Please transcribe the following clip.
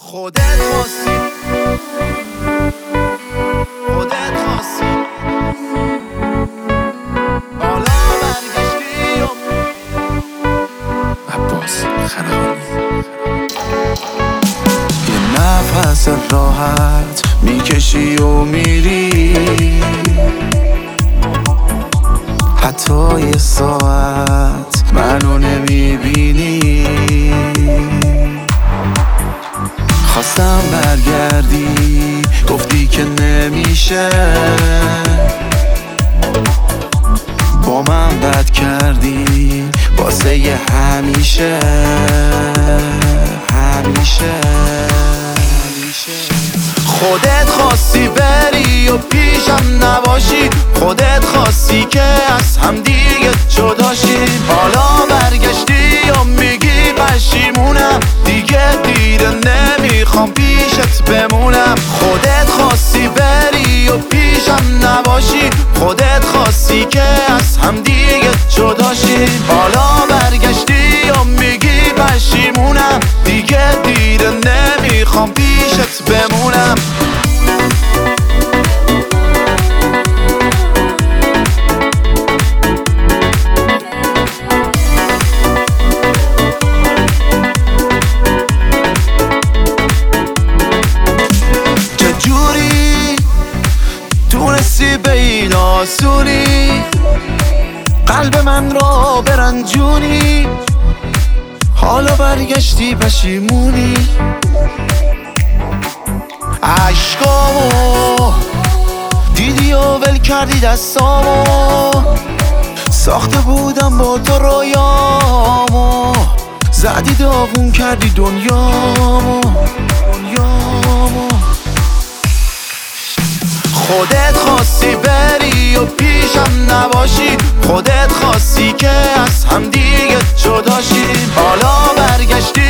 خودت خواستی، خودت خواستی، حالا برگشتی عباس خنهانی. یه نفس راحت میکشی و میری، حتی یه ساعت منو نمیبینی. خواستم برگردی گفتی که نمیشه، با من بد کردی واسه یه همیشه. خودت خواستی بری و پیشم نباشی، خودت خواستی که از هم دیگه جداشی. حالا برگشتی و میگی پشیمونم، دیگه دیره نمیخوام پیشت بمونم. خودت خواستی بری و پیشم نباشی، خودت خواستی که از هم دیگه جداشی. حالا برگشتی و میگی پشیمونم، دیگه دیره نمیخوام پیشت بمونم. چجوری تونستی به این آسونی قلب من را برنجونی؟ حالا برگشتی پشیمونی. عشقامو دیدی و ول کردی دستامو، ساخته بودم با تو رویامو، زدی داغون کردی دنیامو. خودت خواستی بری و پیشم نباشی، خودت خواستی که از هم دیگه جداشی. حالا برگشتی